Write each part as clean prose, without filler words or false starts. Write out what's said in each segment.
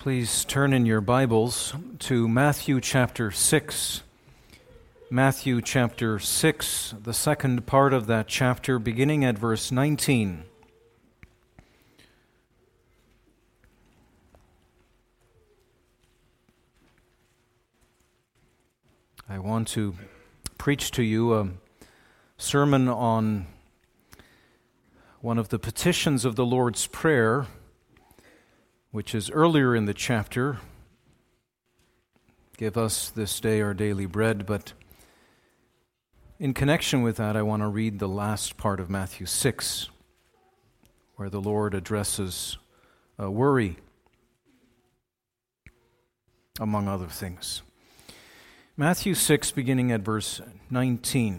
Please turn in your Bibles to Matthew chapter 6. Matthew chapter 6, the second part of that chapter, beginning at verse 19. I want to preach to you a sermon on one of the petitions of the Lord's Prayer, which is earlier in the chapter. Give us this day our daily bread. But in connection with that, I want to read the last part of Matthew 6, where the Lord addresses worry, among other things. Matthew 6, beginning at verse 19.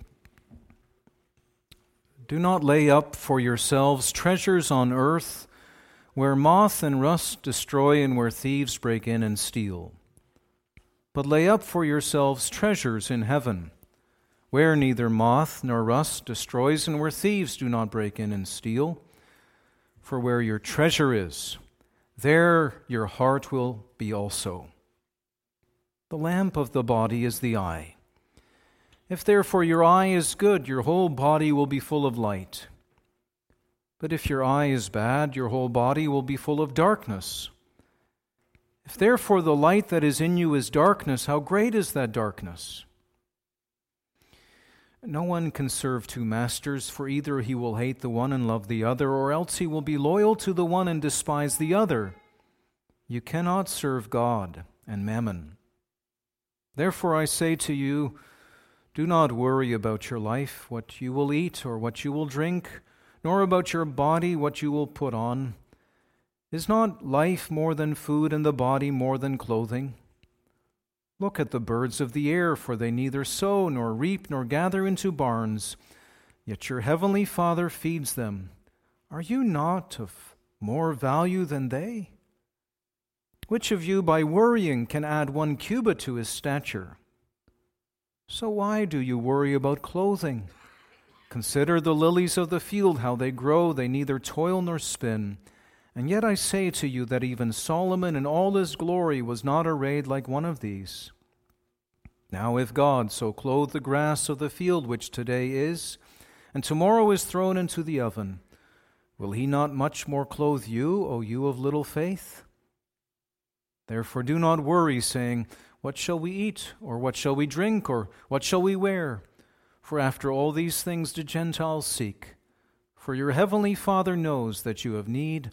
Do not lay up for yourselves treasures on earth, where moth and rust destroy and where thieves break in and steal. But lay up for yourselves treasures in heaven, where neither moth nor rust destroys and where thieves do not break in and steal. For where your treasure is, there your heart will be also. The lamp of the body is the eye. If therefore your eye is good, your whole body will be full of light. But if your eye is bad, your whole body will be full of darkness. If therefore the light that is in you is darkness, how great is that darkness? No one can serve two masters, for either he will hate the one and love the other, or else he will be loyal to the one and despise the other. You cannot serve God and mammon. Therefore I say to you, do not worry about your life, what you will eat or what you will drink, nor about your body, what you will put on. Is not life more than food, and the body more than clothing? Look at the birds of the air, for they neither sow, nor reap, nor gather into barns, yet your heavenly Father feeds them. Are you not of more value than they? Which of you, by worrying, can add 1 cubit to his stature? So why do you worry about clothing? Consider the lilies of the field, how they grow, they neither toil nor spin. And yet I say to you that even Solomon in all his glory was not arrayed like one of these. Now if God so clothe the grass of the field, which today is, and tomorrow is thrown into the oven, will he not much more clothe you, O you of little faith? Therefore do not worry, saying, what shall we eat, or what shall we drink, or what shall we wear? For after all these things do Gentiles seek. For your heavenly Father knows that you need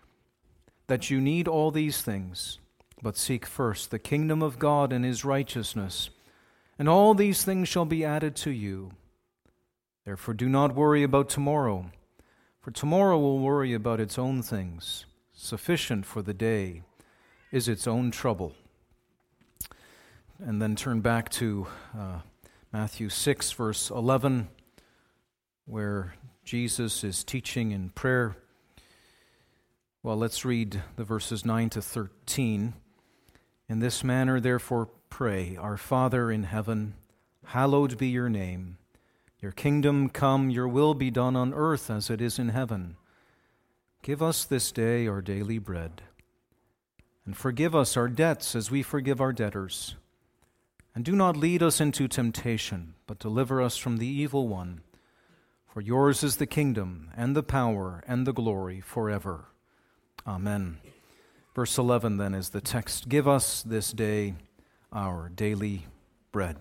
all these things. But seek first the kingdom of God and his righteousness, and all these things shall be added to you. Therefore do not worry about tomorrow, for tomorrow will worry about its own things. Sufficient for the day is its own trouble. And then turn back to Matthew 6, verse 11, where Jesus is teaching in prayer. Well, let's read the verses 9 to 13. In this manner, therefore, pray, Our Father in heaven, hallowed be your name. Your kingdom come, your will be done on earth as it is in heaven. Give us this day our daily bread, and forgive us our debts as we forgive our debtors. And do not lead us into temptation, but deliver us from the evil one. For yours is the kingdom, and the power, and the glory forever. Amen. Verse 11 then is the text. Give us this day our daily bread.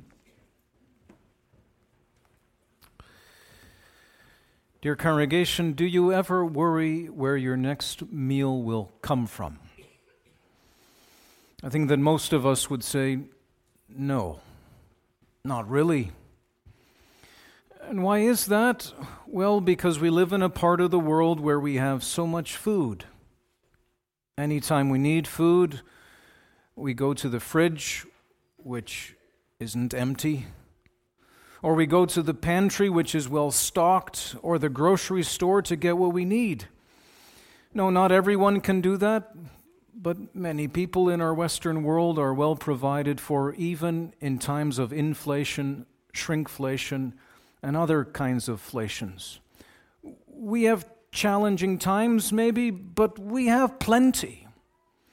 Dear congregation, do you ever worry where your next meal will come from? I think that most of us would say, no, not really. And why is that? Well, because we live in a part of the world where we have so much food. Anytime we need food, we go to the fridge, which isn't empty, or we go to the pantry, which is well stocked, or the grocery store to get what we need. No, not everyone can do that. But many people in our Western world are well provided for, even in times of inflation, shrinkflation, and other kinds of flations. We have challenging times, maybe, but we have plenty.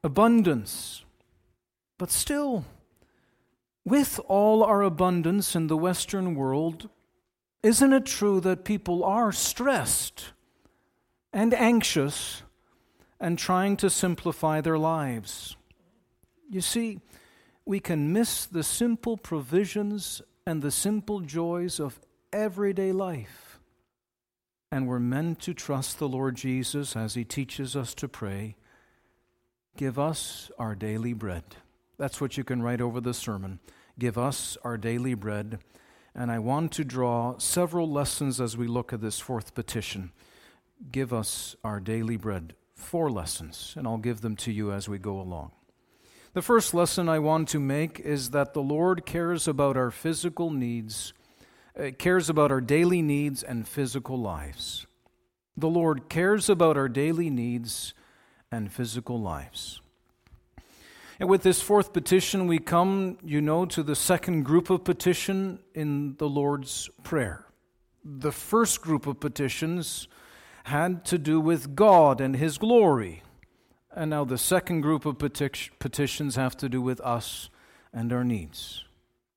abundance. But still, with all our abundance in the Western world, isn't it true that people are stressed and anxious and trying to simplify their lives? You see, we can miss the simple provisions and the simple joys of everyday life. And we're meant to trust the Lord Jesus as He teaches us to pray, "Give us our daily bread." That's what you can write over the sermon. Give us our daily bread. And I want to draw several lessons as we look at this fourth petition. Give us our daily bread. 4 lessons, and I'll give them to you as we go along. The first lesson I want to make is that the Lord cares about our physical needs, cares about our daily needs and physical lives. The Lord cares about our daily needs and physical lives. And with this fourth petition, we come, to the second group of petition in the Lord's Prayer. The first group of petitions had to do with God and His glory. And now the second group of petitions have to do with us and our needs.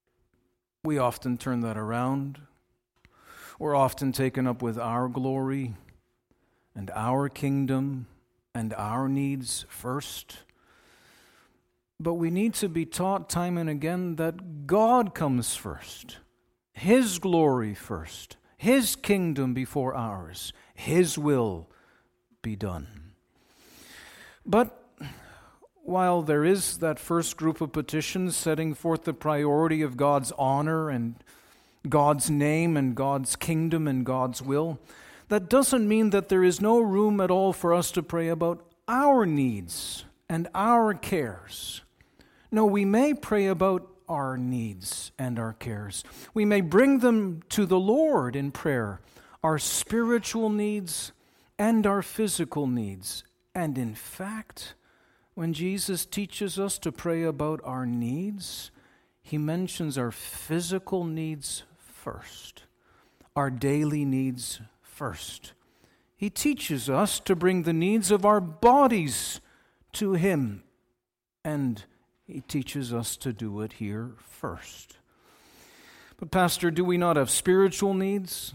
We often turn that around. We're often taken up with our glory and our kingdom and our needs first. But we need to be taught time and again that God comes first, His glory first, His kingdom before ours, His will be done. But while there is that first group of petitions setting forth the priority of God's honor and God's name and God's kingdom and God's will, that doesn't mean that there is no room at all for us to pray about our needs and our cares. No, we may pray about our needs and our cares. We may bring them to the Lord in prayer, our spiritual needs and our physical needs. And in fact, when Jesus teaches us to pray about our needs, He mentions our physical needs first, our daily needs first. He teaches us to bring the needs of our bodies to Him, and He teaches us to do it here first. But Pastor, do we not have spiritual needs?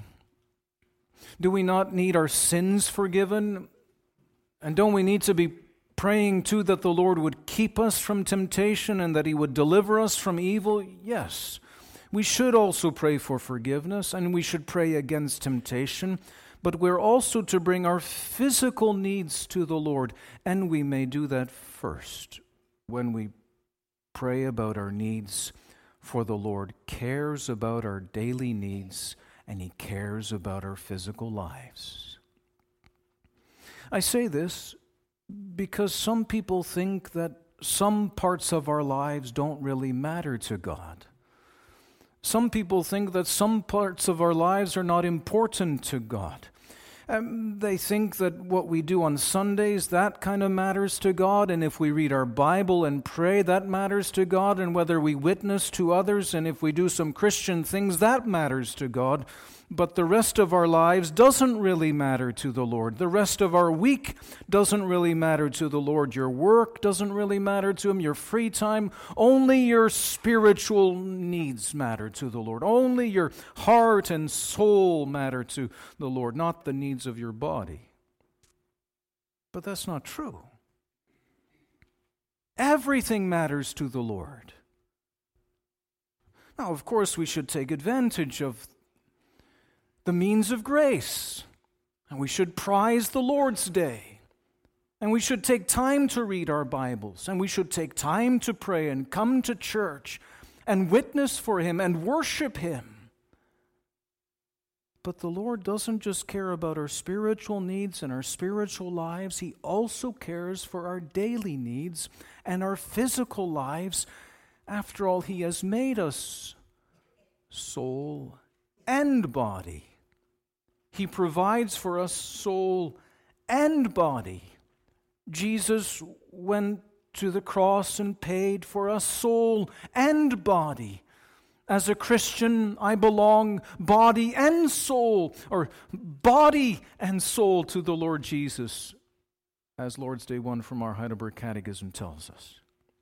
Do we not need our sins forgiven? And don't we need to be praying too that the Lord would keep us from temptation and that He would deliver us from evil? Yes. We should also pray for forgiveness and we should pray against temptation. But we're also to bring our physical needs to the Lord. And we may do that first when we pray about our needs, for the Lord cares about our daily needs and He cares about our physical lives. I say this because some people think that some parts of our lives don't really matter to God. Some people think that some parts of our lives are not important to God. They think that what we do on Sundays, that kind of matters to God, and if we read our Bible and pray, that matters to God, and whether we witness to others, and if we do some Christian things, that matters to God. But the rest of our lives doesn't really matter to the Lord. The rest of our week doesn't really matter to the Lord. Your work doesn't really matter to Him. Your free time, only your spiritual needs matter to the Lord. Only your heart and soul matter to the Lord, not the needs of your body. But that's not true. Everything matters to the Lord. Now, of course, we should take advantage of the means of grace. And we should prize the Lord's Day. And we should take time to read our Bibles. And we should take time to pray and come to church and witness for Him and worship Him. But the Lord doesn't just care about our spiritual needs and our spiritual lives. He also cares for our daily needs and our physical lives. After all, He has made us soul and body. He provides for us soul and body. Jesus went to the cross and paid for us soul and body. As a Christian, I belong body and soul, or body and soul to the Lord Jesus as Lord's Day 1 from our Heidelberg Catechism tells us.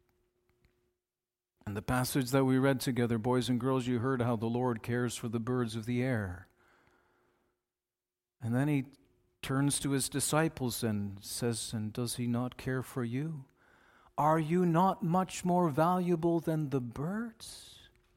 And the passage that we read together, boys and girls, you heard how the Lord cares for the birds of the air. And then he turns to his disciples and says, and does he not care for you? Are you not much more valuable than the birds?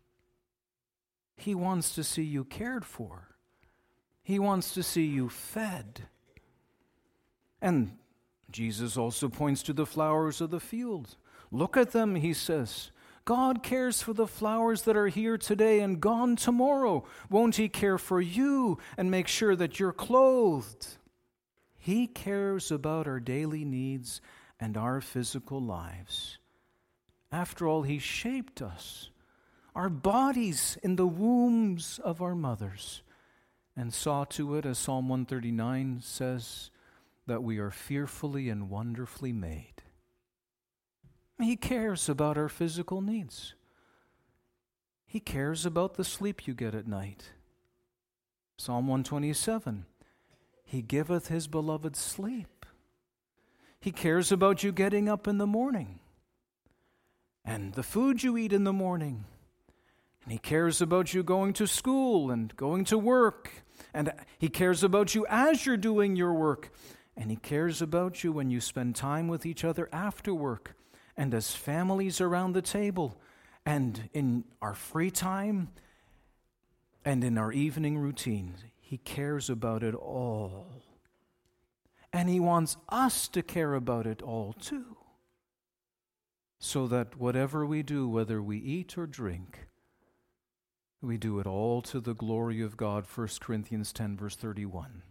He wants to see you cared for. He wants to see you fed. And Jesus also points to the flowers of the field. Look at them, he says. God cares for the flowers that are here today and gone tomorrow. Won't he care for you and make sure that you're clothed? He cares about our daily needs and our physical lives. After all, he shaped us, our bodies in the wombs of our mothers, and saw to it, as Psalm 139 says, that we are fearfully and wonderfully made. He cares about our physical needs. He cares about the sleep you get at night. Psalm 127, he giveth his beloved sleep. He cares about you getting up in the morning and the food you eat in the morning. And he cares about you going to school and going to work. And he cares about you as you're doing your work. And he cares about you when you spend time with each other after work and as families around the table and in our free time and in our evening routines. He cares about it all. And he wants us to care about it all too. So that whatever we do, whether we eat or drink, we do it all to the glory of God, 1 Corinthians 10, verse 31.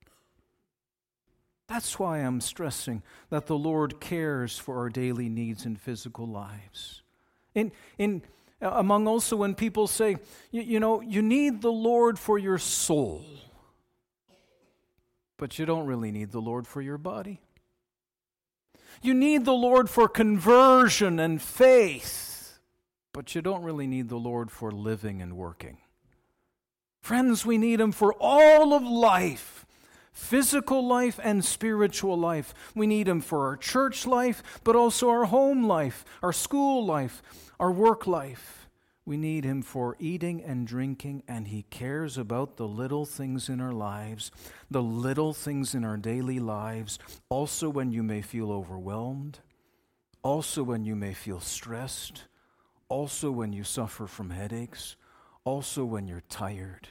That's why I'm stressing that the Lord cares for our daily needs and physical lives. Among also when people say, you need the Lord for your soul, but you don't really need the Lord for your body. You need the Lord for conversion and faith, but you don't really need the Lord for living and working. Friends, we need him for all of life. Physical life and spiritual life. We need him for our church life, but also our home life, our school life, our work life. We need him for eating and drinking, and he cares about the little things in our lives, the little things in our daily lives, also when you may feel overwhelmed, also when you may feel stressed, also when you suffer from headaches, also when you're tired.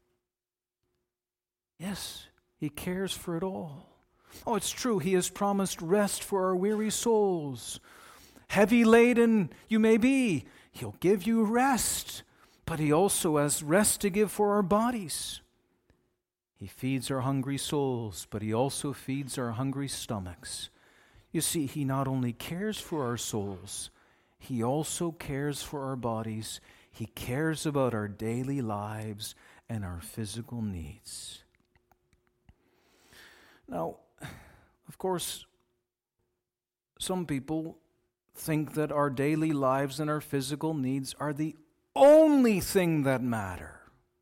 Yes, he cares for it all. Oh, it's true. He has promised rest for our weary souls. Heavy laden you may be, he'll give you rest. But he also has rest to give for our bodies. He feeds our hungry souls, but he also feeds our hungry stomachs. You see, he not only cares for our souls, he also cares for our bodies. He cares about our daily lives and our physical needs. Now, of course, some people think that our daily lives and our physical needs are the only thing that matter.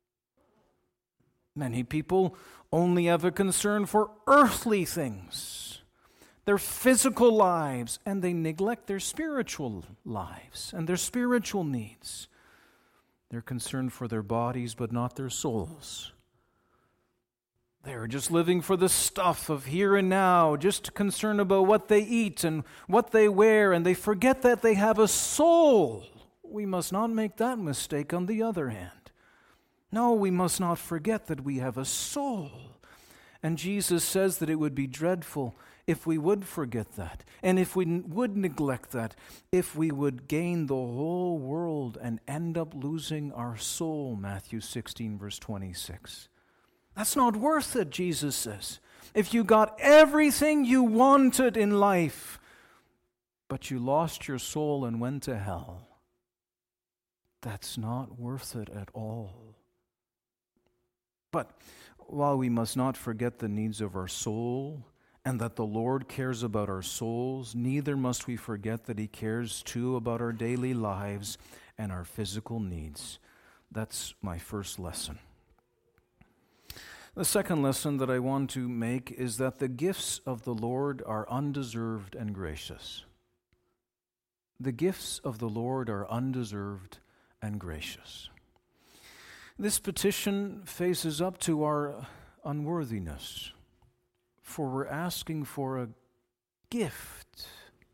Many people only have a concern for earthly things, their physical lives, and they neglect their spiritual lives and their spiritual needs. They're concerned for their bodies, but not their souls. They're just living for the stuff of here and now, just concerned about what they eat and what they wear, and they forget that they have a soul. We must not make that mistake on the other hand. No, we must not forget that we have a soul. And Jesus says that it would be dreadful if we would forget that, and if we would neglect that, if we would gain the whole world and end up losing our soul, Matthew 16, verse 26. That's not worth it, Jesus says. If you got everything you wanted in life, but you lost your soul and went to hell, that's not worth it at all. But while we must not forget the needs of our soul and that the Lord cares about our souls, neither must we forget that he cares too about our daily lives and our physical needs. That's my first lesson. The second lesson that I want to make is that the gifts of the Lord are undeserved and gracious. The gifts of the Lord are undeserved and gracious. This petition faces up to our unworthiness, for we're asking for a gift.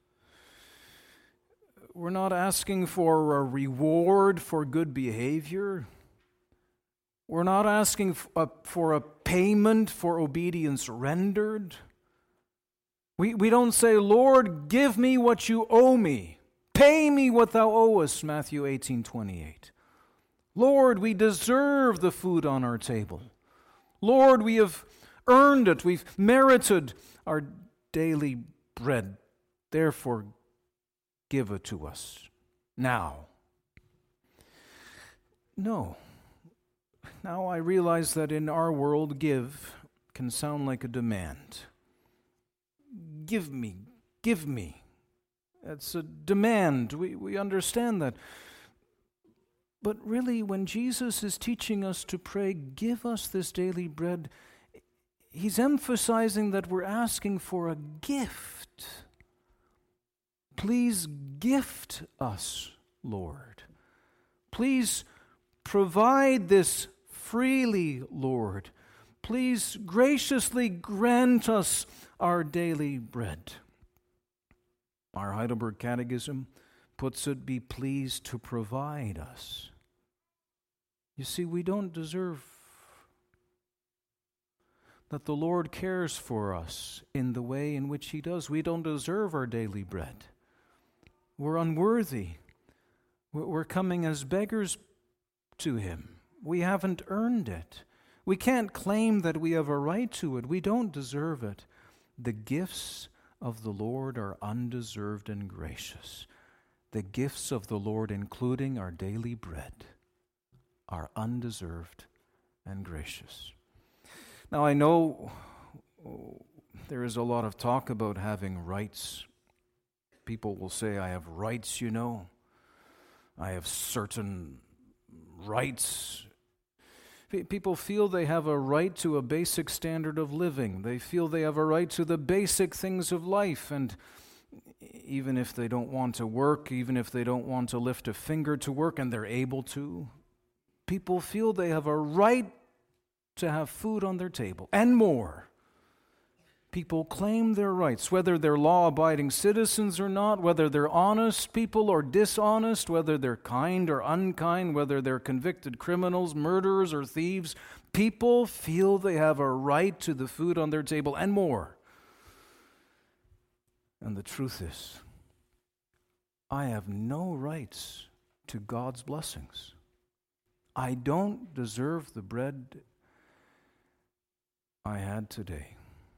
We're not asking for a reward for good behavior. We're not asking for a payment for obedience rendered. We don't say, Lord, give me what you owe me. Pay me what thou owest, Matthew 18:28. Lord, we deserve the food on our table. Lord, we have earned it. We've merited our daily bread. Therefore, give it to us now. No. Now I realize that in our world, give can sound like a demand. Give me, give me. It's a demand. We understand that. But really, when Jesus is teaching us to pray, give us this daily bread, he's emphasizing that we're asking for a gift. Please gift us, Lord. Please provide this freely, Lord. Please graciously grant us our daily bread. Our Heidelberg Catechism puts it, be pleased to provide us. You see, we don't deserve that the Lord cares for us in the way in which he does. We don't deserve our daily bread. We're unworthy. We're coming as beggars to him. We haven't earned it. We can't claim that we have a right to it. We don't deserve it. The gifts of the Lord are undeserved and gracious. The gifts of the Lord, including our daily bread, are undeserved and gracious. Now, I know there is a lot of talk about having rights. People will say, I have rights, you know. I have certain rights. People feel they have a right to a basic standard of living. They feel they have a right to the basic things of life. And even if they don't want to work, even if they don't want to lift a finger to work, and they're able to, people feel they have a right to have food on their table and more. People claim their rights, whether they're law-abiding citizens or not, whether they're honest people or dishonest, whether they're kind or unkind, whether they're convicted criminals, murderers, or thieves. People feel they have a right to the food on their table and more. And the truth is, I have no rights to God's blessings. I don't deserve the bread I had today.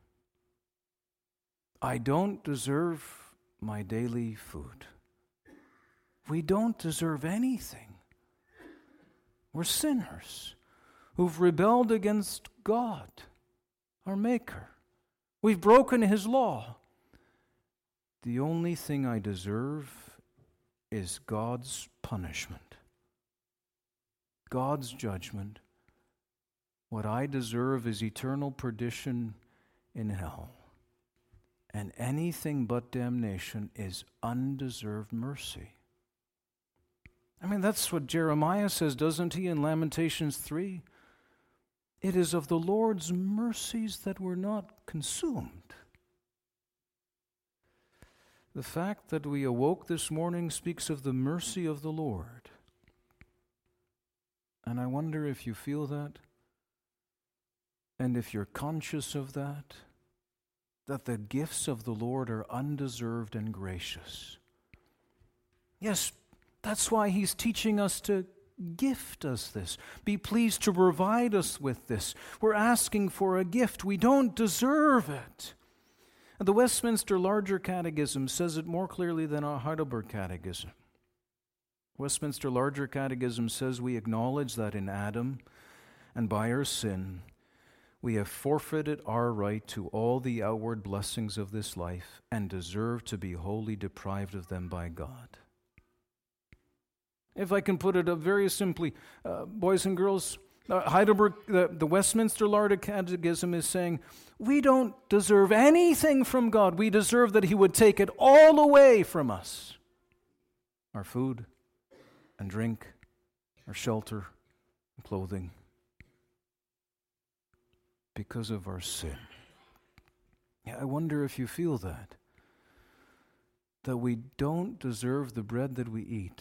I don't deserve my daily food. We don't deserve anything. We're sinners who've rebelled against God, our Maker. We've broken his law. The only thing I deserve is God's punishment, God's judgment. What I deserve is eternal perdition in hell. And anything but damnation is undeserved mercy. I mean, that's what Jeremiah says, doesn't he, in Lamentations 3? It is of the Lord's mercies that we're not consumed. The fact that we awoke this morning speaks of the mercy of the Lord. And I wonder if you feel that, and if you're conscious of that the gifts of the Lord are undeserved and gracious. Yes, that's why he's teaching us to gift us this. Be pleased to provide us with this. We're asking for a gift. We don't deserve it. And the Westminster Larger Catechism says it more clearly than our Heidelberg Catechism. Westminster Larger Catechism says we acknowledge that in Adam and by our sin, we have forfeited our right to all the outward blessings of this life and deserve to be wholly deprived of them by God. If I can put it up very simply, boys and girls, Heidelberg, the Westminster Larder Catechism is saying, we don't deserve anything from God. We deserve that He would take it all away from us. Our food and drink, our shelter and clothing, because of our sin. Yeah, I wonder if you feel that we don't deserve the bread that we eat,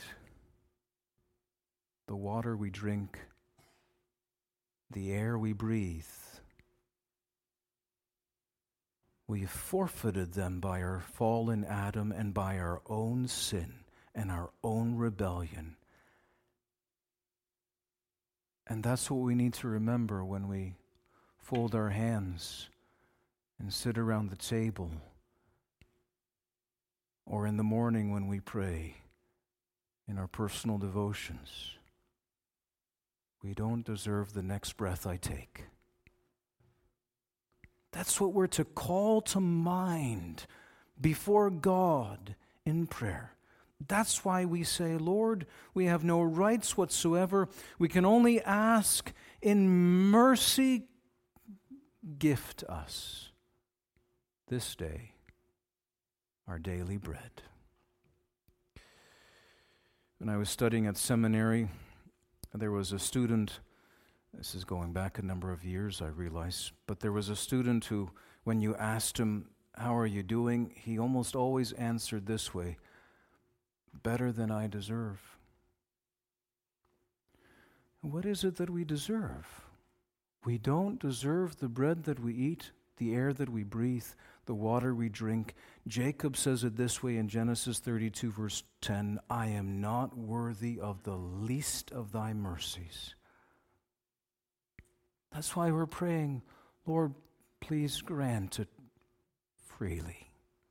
the water we drink, the air we breathe. We have forfeited them by our fallen Adam and by our own sin and our own rebellion. And that's what we need to remember when we fold our hands and sit around the table, or in the morning when we pray in our personal devotions. We don't deserve the next breath I take. That's what we're to call to mind before God in prayer. That's why we say, Lord, we have no rights whatsoever. We can only ask in mercy, gift us this day our daily bread. When I was studying at seminary, there was a student, this is going back a number of years, I realize, but there was a student who, when you asked him, how are you doing? He almost always answered this way, better than I deserve. What is it that we deserve? We don't deserve the bread that we eat, the air that we breathe, the water we drink. Jacob says it this way in Genesis 32, verse 10, I am not worthy of the least of thy mercies. That's why we're praying, Lord, please grant it freely.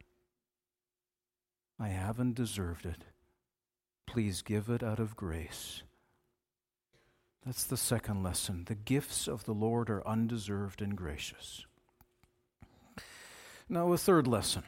I haven't deserved it. Please give it out of grace. That's the second lesson. The gifts of the Lord are undeserved and gracious. Now, a third lesson.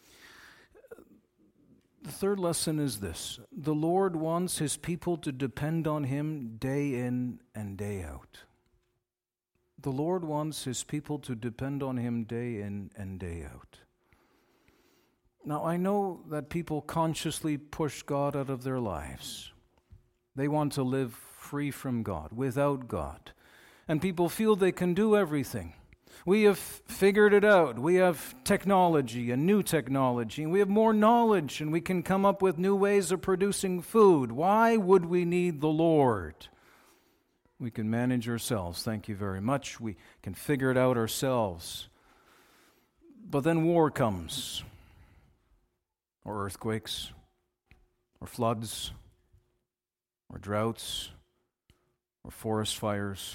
The third lesson is this. The Lord wants His people to depend on Him day in and day out. The Lord wants His people to depend on Him day in and day out. Now, I know that people consciously push God out of their lives. They want to live free from God, without God. And people feel they can do everything. We have figured it out. We have technology and new technology, and we have more knowledge, and we can come up with new ways of producing food. Why would we need the Lord? We can manage ourselves. Thank you very much. We can figure it out ourselves. But then war comes, or earthquakes, or floods, or droughts, or forest fires,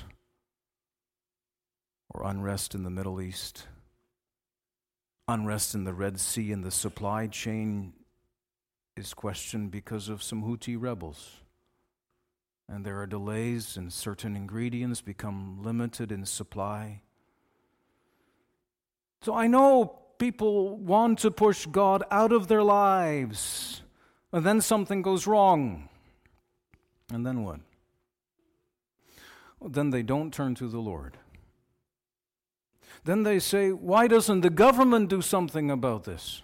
or unrest in the Middle East, unrest in the Red Sea, and the supply chain is questioned because of some Houthi rebels. And there are delays, and certain ingredients become limited in supply. So I know people want to push God out of their lives, and then something goes wrong. And then what? Well, then they don't turn to the Lord. Then they say, why doesn't the government do something about this?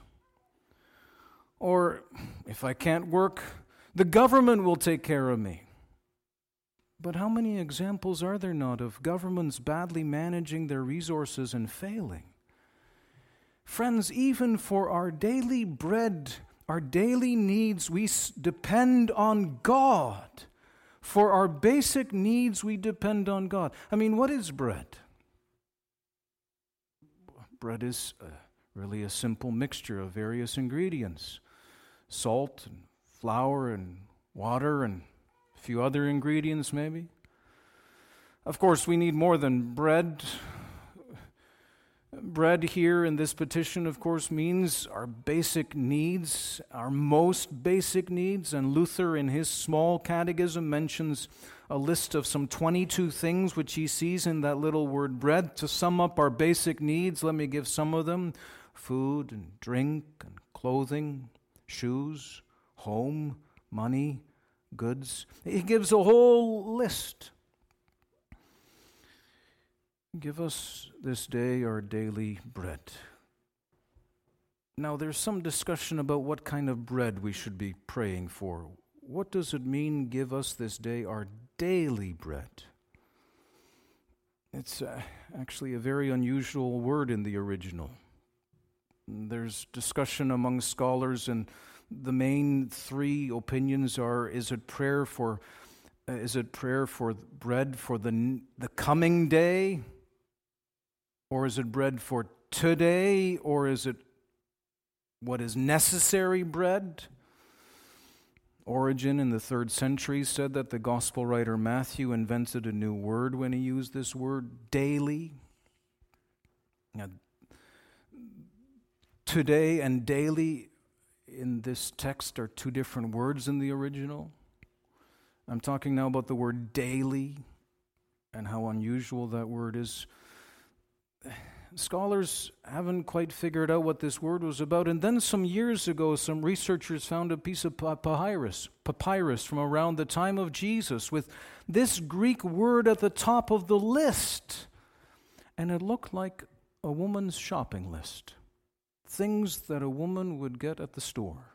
Or, if I can't work, the government will take care of me. But how many examples are there not of governments badly managing their resources and failing? Friends, even for our daily bread, our daily needs, we depend on God. For our basic needs, we depend on God. I mean, what is bread? Bread is really a simple mixture of various ingredients. Salt and flour and water and a few other ingredients maybe. Of course, we need more than bread. Bread here in this petition, of course, means our basic needs, our most basic needs. And Luther, in his small catechism, mentions a list of some 22 things which he sees in that little word bread. To sum up our basic needs, let me give some of them. Food and drink and clothing, shoes, home, money, goods. He gives a whole list. Give us this day our daily bread. Now, there's some discussion about what kind of bread we should be praying for. What does it mean, give us this day our daily bread? It's actually a very unusual word in the original. There's discussion among scholars, and the main three opinions are: is it prayer for bread for the coming day, or is it bread for today, or is it what is necessary bread? Origen in the 3rd century said that the gospel writer Matthew invented a new word when he used this word, daily. Now, today and daily in this text are two different words in the original. I'm talking now about the word daily and how unusual that word is. Scholars haven't quite figured out what this word was about. And then some years ago, some researchers found a piece of papyrus from around the time of Jesus with this Greek word at the top of the list. And it looked like a woman's shopping list. Things that a woman would get at the store.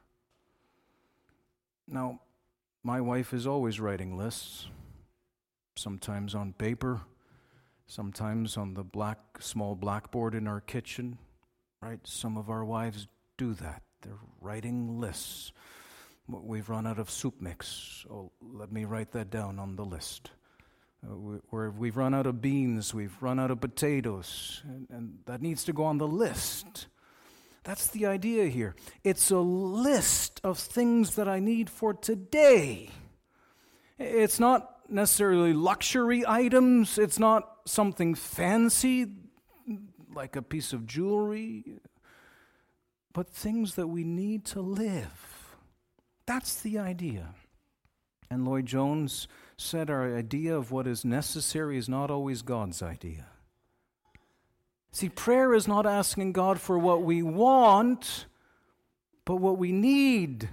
Now, my wife is always writing lists, sometimes on paper, sometimes on the small blackboard in our kitchen, right? Some of our wives do that. They're writing lists. We've run out of soup mix. Oh, let me write that down on the list. We've run out of beans. We've run out of potatoes. And that needs to go on the list. That's the idea here. It's a list of things that I need for today. It's not necessarily luxury items. It's not something fancy like a piece of jewelry, but things that we need to live. That's the idea. And Lloyd Jones said our idea of what is necessary is not always God's idea. See, prayer is not asking God for what we want, but what we need.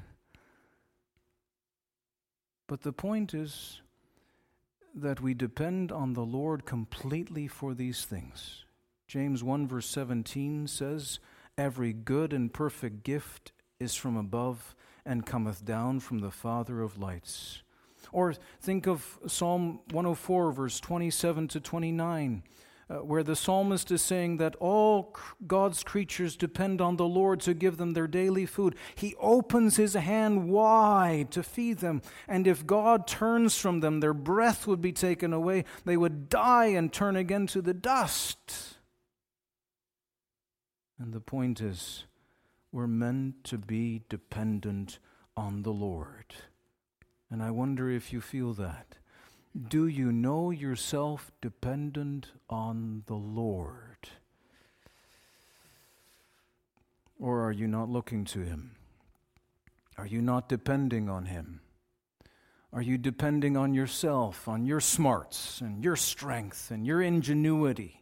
But the point is that we depend on the Lord completely for these things. James 1 verse 17 says, "Every good and perfect gift is from above and cometh down from the Father of lights." Or think of Psalm 104 verse 27 to 29, where the psalmist is saying that all God's creatures depend on the Lord to give them their daily food. He opens his hand wide to feed them, and if God turns from them, their breath would be taken away. They would die and turn again to the dust. And the point is, we're meant to be dependent on the Lord. And I wonder if you feel that. Do you know yourself dependent on the Lord? Or are you not looking to Him? Are you not depending on Him? Are you depending on yourself, on your smarts and your strength and your ingenuity?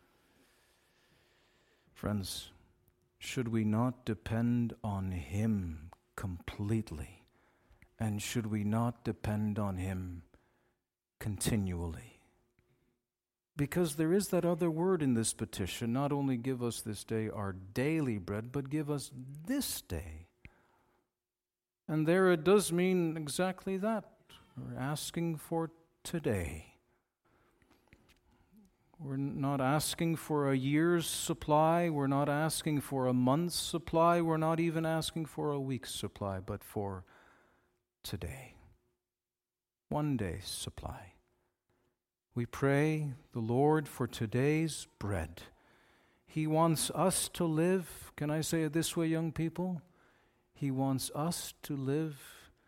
Friends, should we not depend on Him completely? And should we not depend on Him continually? Because there is that other word in this petition, not only give us this day our daily bread, but give us this day. And there it does mean exactly that. We're asking for today. We're not asking for a year's supply. We're not asking for a month's supply. We're not even asking for a week's supply, but for today. One day's supply. We pray the Lord for today's bread. He wants us to live, can I say it this way, young people? He wants us to live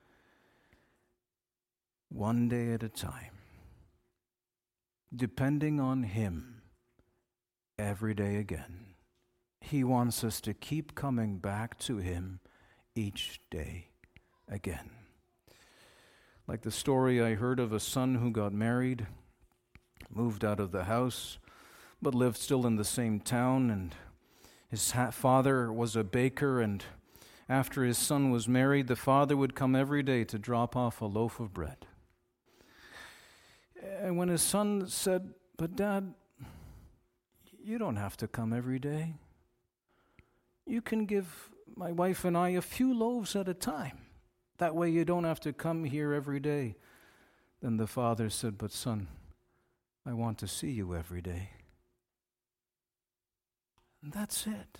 one day at a time, depending on Him every day again. He wants us to keep coming back to Him each day again. Like the story I heard of a son who got married, moved out of the house, but lived still in the same town, and his father was a baker, and after his son was married, the father would come every day to drop off a loaf of bread. And when his son said, "But Dad, You don't have to come every day. You can give my wife and I a few loaves at a time. That way you don't have to come here every day. Then the father said, but son, I want to see you every day. And that's it.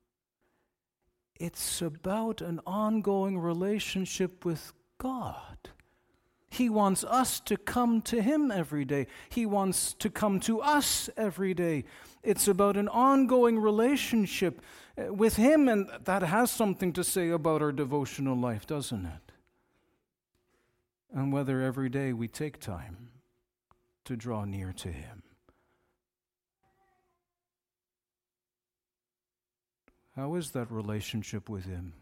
It's about an ongoing relationship with God. He wants us to come to Him every day. He wants to come to us every day. It's about an ongoing relationship with Him, and that has something to say about our devotional life, doesn't it? And whether every day we take time to draw near to Him. How is that relationship with Him?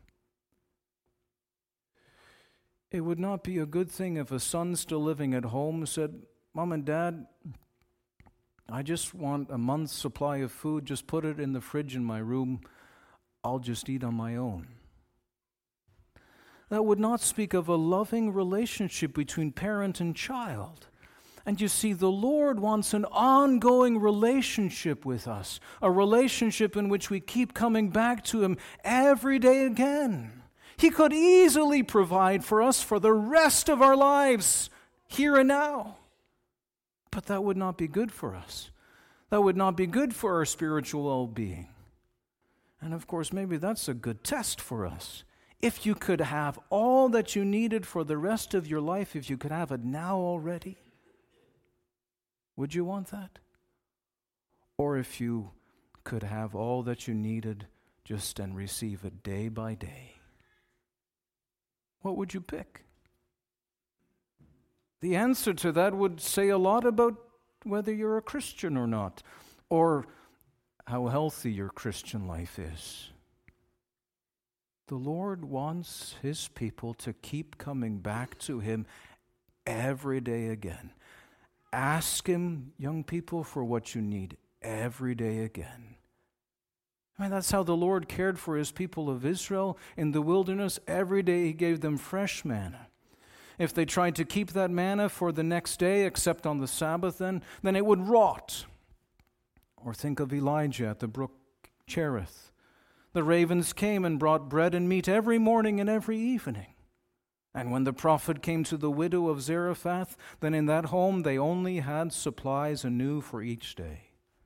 It would not be a good thing if a son still living at home said, Mom and Dad, I just want a month's supply of food. Just put it in the fridge in my room. I'll just eat on my own. That would not speak of a loving relationship between parent and child. And you see, the Lord wants an ongoing relationship with us, a relationship in which we keep coming back to Him every day again. He could easily provide for us for the rest of our lives, here and now. But that would not be good for us. That would not be good for our spiritual well-being. And of course, maybe that's a good test for us. If you could have all that you needed for the rest of your life, if you could have it now already, would you want that? Or if you could have all that you needed just and receive it day by day, what would you pick? The answer to that would say a lot about whether you're a Christian or not, or how healthy your Christian life is. The Lord wants His people to keep coming back to Him every day again. Ask Him, young people, for what you need every day again. I mean, that's how the Lord cared for His people of Israel in the wilderness. Every day He gave them fresh manna. If they tried to keep that manna for the next day, except on the Sabbath, then it would rot. Or think of Elijah at the brook Cherith. The ravens came and brought bread and meat every morning and every evening. And when the prophet came to the widow of Zarephath, then in that home they only had supplies anew for each day.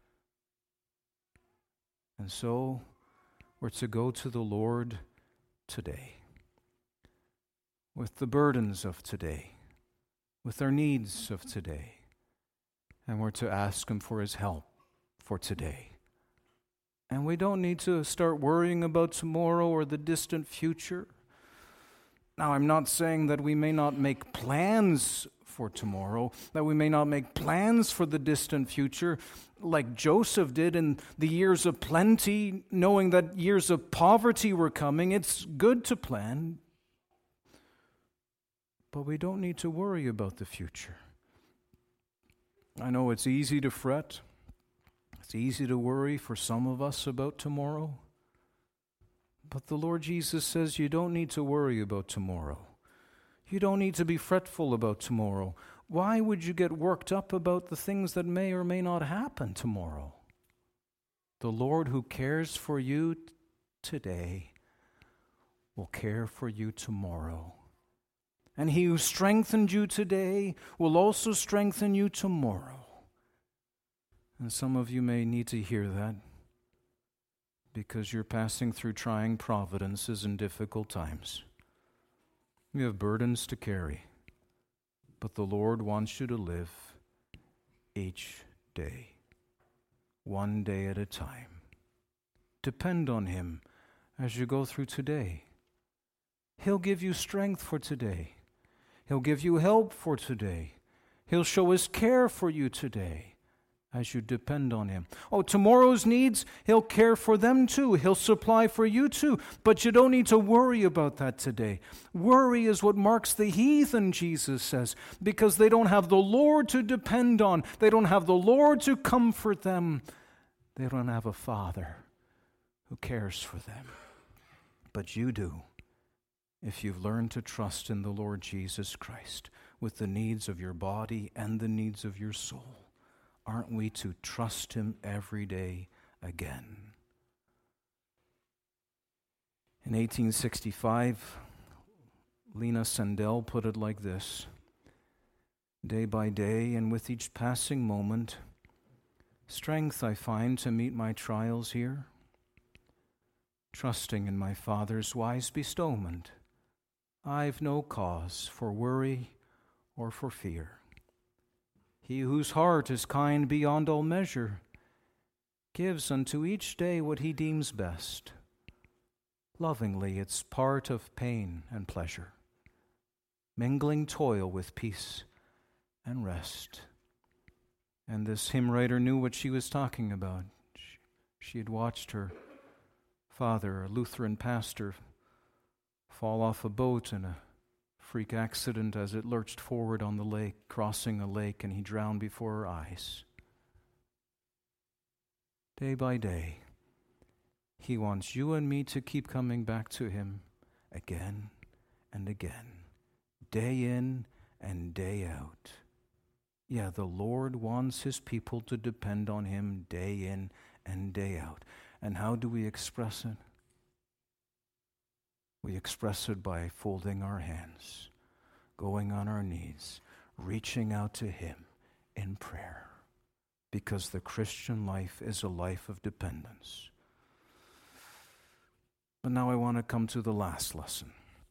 And so we're to go to the Lord today with the burdens of today, with our needs of today, and we're to ask Him for His help for today. And we don't need to start worrying about tomorrow or the distant future. Now, I'm not saying that we may not make plans for tomorrow, that we may not make plans for the distant future, like Joseph did in the years of plenty, knowing that years of poverty were coming. It's good to plan, but we don't need to worry about the future. I know it's easy to fret. It's easy to worry for some of us about tomorrow. But the Lord Jesus says you don't need to worry about tomorrow. You don't need to be fretful about tomorrow. Why would you get worked up about the things that may or may not happen tomorrow? The Lord who cares for you today will care for you tomorrow. And He who strengthened you today will also strengthen you tomorrow. And some of you may need to hear that because you're passing through trying providences and difficult times. You have burdens to carry, but the Lord wants you to live each day, one day at a time. Depend on Him as you go through today. He'll give you strength for today. He'll give you help for today. He'll show His care for you today as you depend on Him. Oh, tomorrow's needs, He'll care for them too. He'll supply for you too. But you don't need to worry about that today. Worry is what marks the heathen, Jesus says, because they don't have the Lord to depend on. They don't have the Lord to comfort them. They don't have a Father who cares for them. But you do, if you've learned to trust in the Lord Jesus Christ with the needs of your body and the needs of your soul. Aren't we to trust Him every day again. In 1865, Lena Sandell put it like this: day by day and with each passing moment, strength I find to meet my trials here, trusting in my Father's wise bestowment. I've no cause for worry or for fear. He whose heart is kind beyond all measure gives unto each day what he deems best. Lovingly, it's part of pain and pleasure, mingling toil with peace and rest. And this hymn writer knew what she was talking about. She had watched her father, a Lutheran pastor, fall off a boat in a freak accident as it lurched forward on the lake, crossing a lake, and he drowned before her eyes. Day by day, he wants you and me to keep coming back to him again and again, day in and day out. Yeah, the Lord wants his people to depend on him day in and day out. And how do we express it? We express it by folding our hands, going on our knees, reaching out to him in prayer, because the Christian life is a life of dependence. But now I want to come to the last lesson.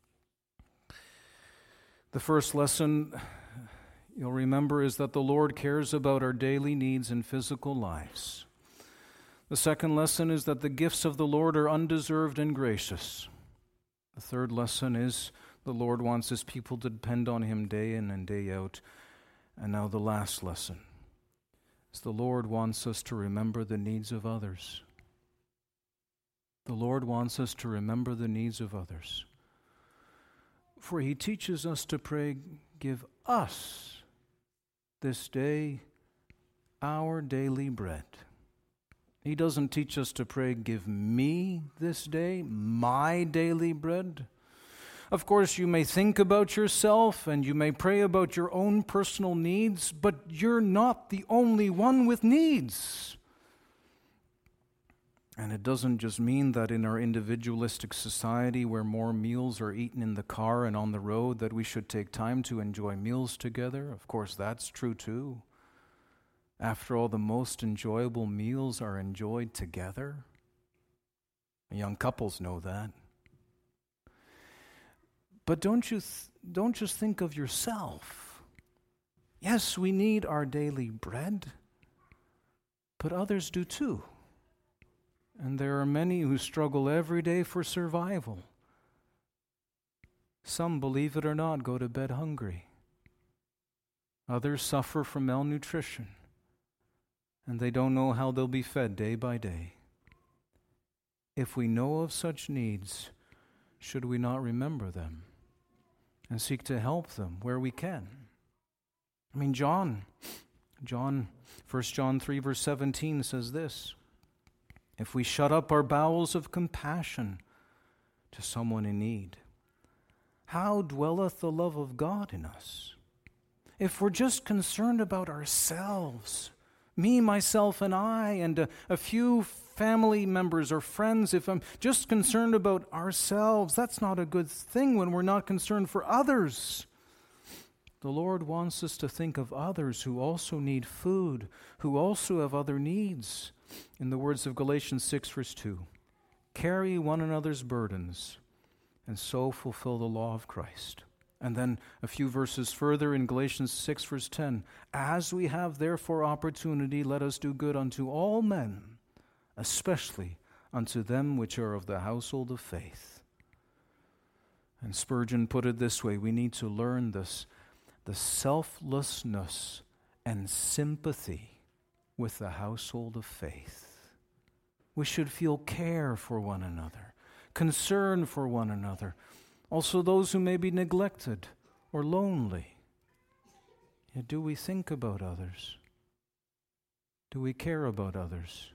The first lesson, you'll remember, is that the Lord cares about our daily needs and physical lives. The second lesson is that the gifts of the Lord are undeserved and gracious. The third lesson is the Lord wants his people to depend on him day in and day out. And now the last lesson is the Lord wants us to remember the needs of others. The Lord wants us to remember the needs of others. For he teaches us to pray, give us this day our daily bread. He doesn't teach us to pray, give me this day my daily bread. Of course, you may think about yourself and you may pray about your own personal needs, but you're not the only one with needs. And it doesn't just mean that in our individualistic society where more meals are eaten in the car and on the road that we should take time to enjoy meals together. Of course, that's true too. After all, the most enjoyable meals are enjoyed together. Young couples know that. But don't just think of yourself. Yes, we need our daily bread, but others do too. And there are many who struggle every day for survival. Some, believe it or not, go to bed hungry. Others suffer from malnutrition, and they don't know how they'll be fed day by day. If we know of such needs, should we not remember them and seek to help them where we can? I mean, John, 1 John 3 verse 17 says this: if we shut up our bowels of compassion to someone in need, how dwelleth the love of God in us? If we're just concerned about ourselves, me, myself, and I, and a few family members or friends, if I'm just concerned about ourselves, that's not a good thing when we're not concerned for others. The Lord wants us to think of others who also need food, who also have other needs. In the words of Galatians 6 verse 2, carry one another's burdens and so fulfill the law of Christ. And then a few verses further in Galatians 6 verse 10, as we have therefore opportunity, let us do good unto all men, especially unto them which are of the household of faith. And Spurgeon put it this way: we need to learn this, the selflessness and sympathy with the household of faith. We should feel care for one another, concern for one another, also those who may be neglected or lonely. Yet do we think about others? Do we care about others?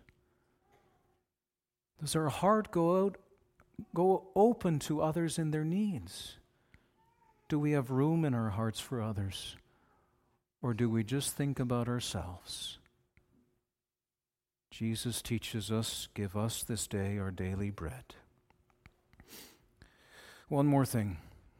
Does our heart go open to others in their needs? Do we have room in our hearts for others? Or do we just think about ourselves? Jesus teaches us, give us this day our daily bread. One more thing.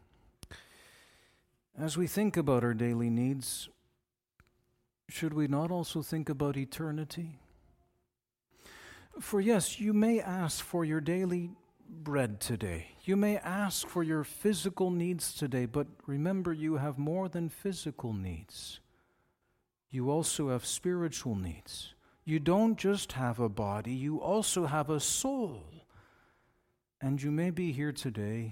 As we think about our daily needs, should we not also think about eternity? For yes, you may ask for your daily bread today. You may ask for your physical needs today, but remember, you have more than physical needs. You also have spiritual needs. You don't just have a body, you also have a soul. And you may be here today,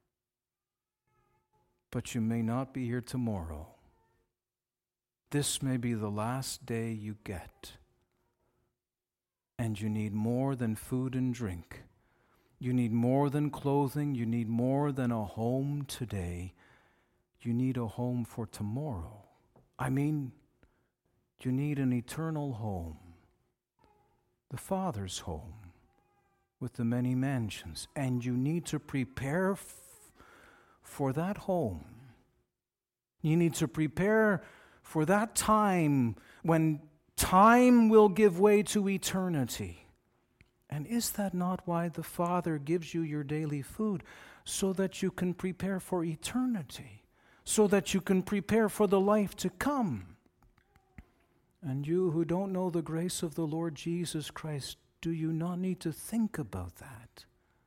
but you may not be here tomorrow. This may be the last day you get. And you need more than food and drink. You need more than clothing. You need more than a home today. You need a home for tomorrow. I mean, you need an eternal home. The Father's home with the many mansions. And you need to prepare for that home. You need to prepare for that time when time will give way to eternity. And is that not why the Father gives you your daily food? So that you can prepare for eternity. So that you can prepare for the life to come. And you who don't know the grace of the Lord Jesus Christ, do you not need to think about that?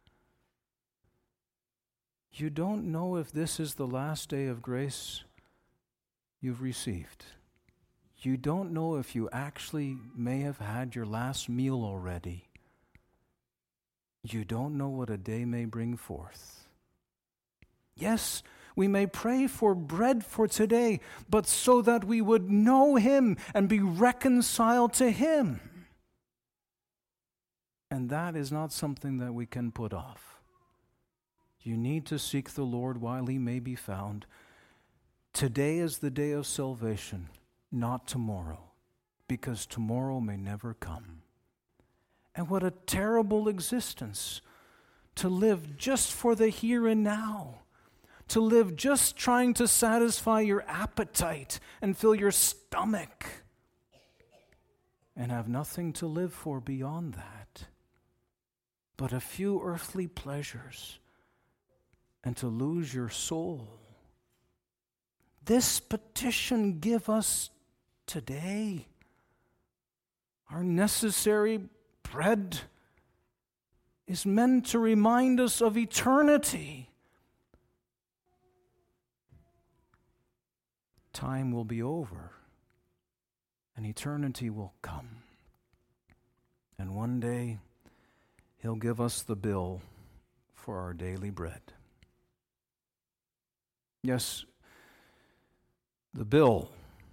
You don't know if this is the last day of grace you've received. You don't know if you actually may have had your last meal already. You don't know what a day may bring forth. Yes, we may pray for bread for today, but so that we would know Him and be reconciled to Him. And that is not something that we can put off. You need to seek the Lord while He may be found. Today is the day of salvation, not tomorrow, because tomorrow may never come. And what a terrible existence to live just for the here and now, to live just trying to satisfy your appetite and fill your stomach, and have nothing to live for beyond that, but a few earthly pleasures, and to lose your soul. This petition give us today our necessary bread is meant to remind us of eternity. Time will be over, and eternity will come. And one day, He'll give us the bill for our daily bread. Yes, the bill.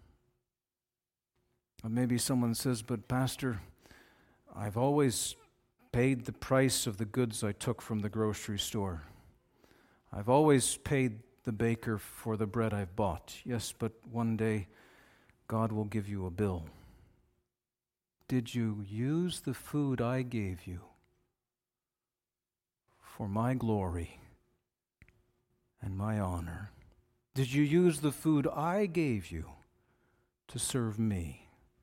Maybe someone says, but Pastor, I've always paid the price of the goods I took from the grocery store. I've always paid the baker for the bread I've bought. Yes, but one day God will give you a bill. Did you use the food I gave you for my glory and my honor? Did you use the food I gave you to serve me?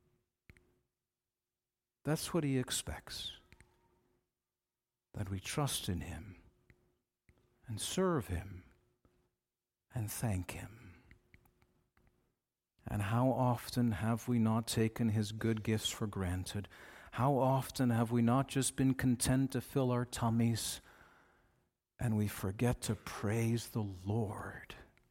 That's what He expects. That we trust in Him and serve Him and thank Him. And how often have we not taken His good gifts for granted? How often have we not just been content to fill our tummies and we forget to praise the Lord?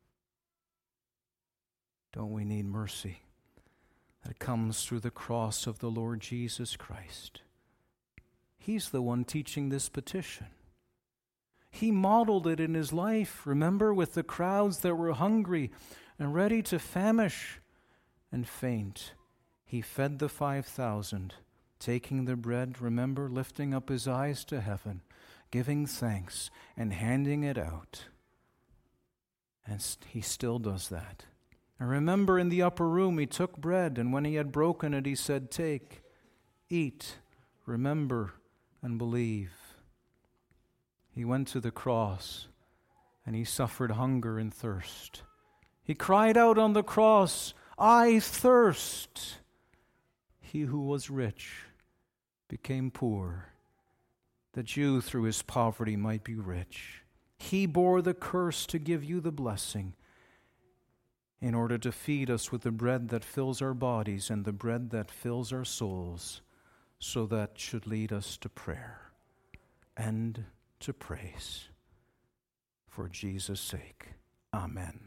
Don't we need mercy that comes through the cross of the Lord Jesus Christ? He's the one teaching this petition. He modeled it in His life, remember, with the crowds that were hungry and ready to famish and faint. He fed the 5,000, taking the bread, remember, lifting up His eyes to heaven, giving thanks and handing it out. And He still does that. And remember, in the upper room, He took bread, and when He had broken it, He said, take, eat, remember, and believe. He went to the cross, and He suffered hunger and thirst. He cried out on the cross, I thirst. He who was rich became poor, that you through his poverty might be rich. He bore the curse to give you the blessing, in order to feed us with the bread that fills our bodies and the bread that fills our souls, so that should lead us to prayer and to praise. For Jesus' sake, amen.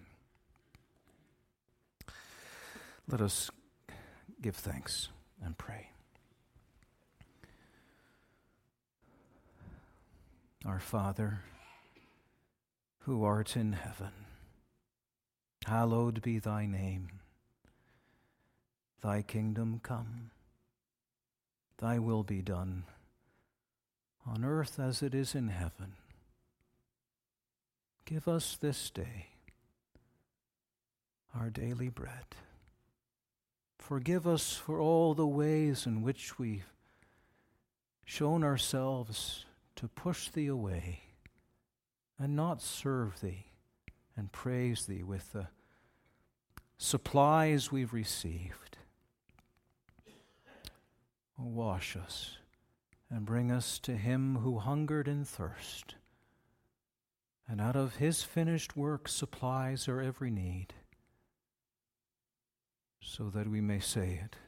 Let us give thanks and pray. Our Father, who art in heaven, hallowed be thy name. Thy kingdom come, thy will be done, on earth as it is in heaven. Give us this day our daily bread. Forgive us for all the ways in which we've shown ourselves to push thee away and not serve thee and praise thee with the supplies we've received. Wash us and bring us to him who hungered and thirst, and out of his finished work supplies our every need, so that we may say it.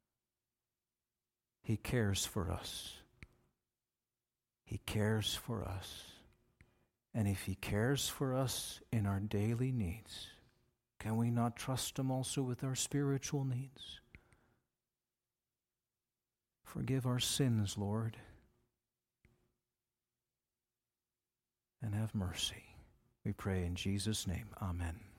He cares for us. He cares for us. And if he cares for us in our daily needs, can we not trust him also with our spiritual needs? Forgive our sins, Lord, and have mercy. We pray in Jesus' name. Amen.